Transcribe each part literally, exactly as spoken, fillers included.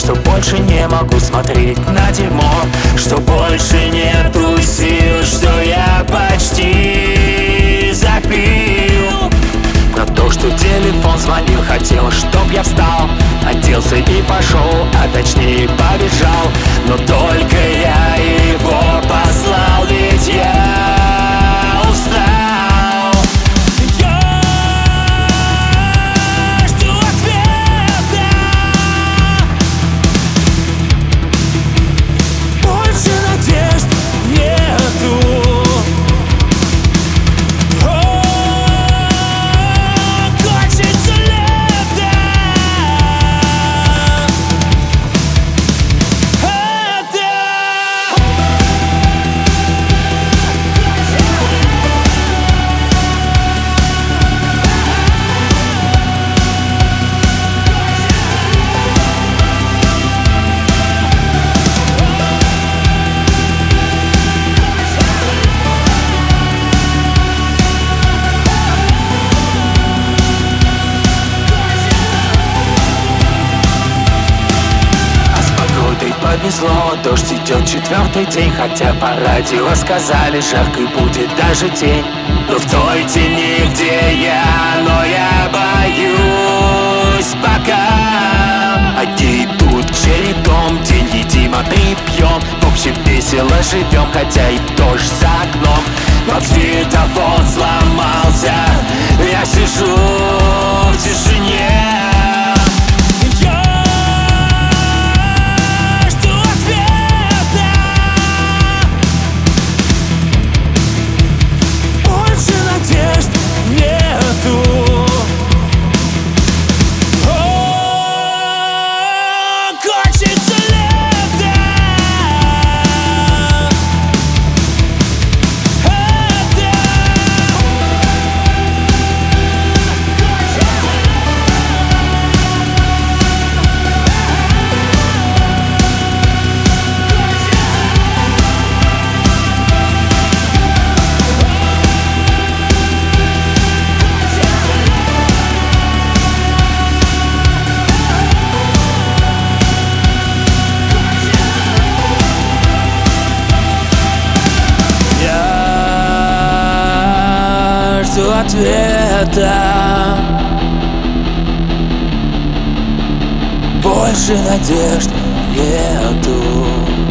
что больше не могу смотреть на дерьмо, что больше нету сил, что я почти запил. Про то, что телефон звонил, хотел, чтоб я встал, оделся и пошел, а точнее побежал. Но только я его послал, ведь я устал. Я жду ответа. Больше надежд нету. Повезло, дождь идет четвертый день, хотя по радио сказали, жаркой будет даже тень. Но в той тени, где я, но я боюсь пока. Одни идут к чередом, день едим, а ты пьем. В общем, весело живем, хотя и дождь за окном. Но светофор сломался, я сижу в тишине. Жду ответа. Больше надежд нету.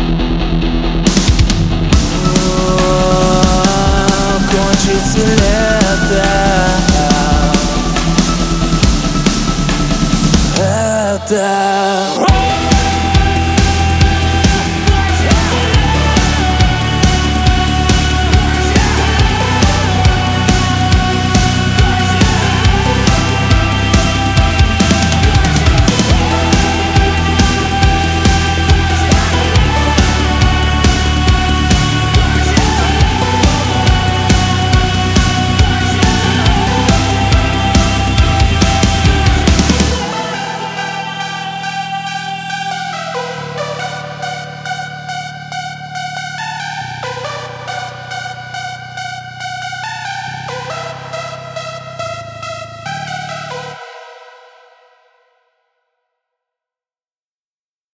Кончится лето. Это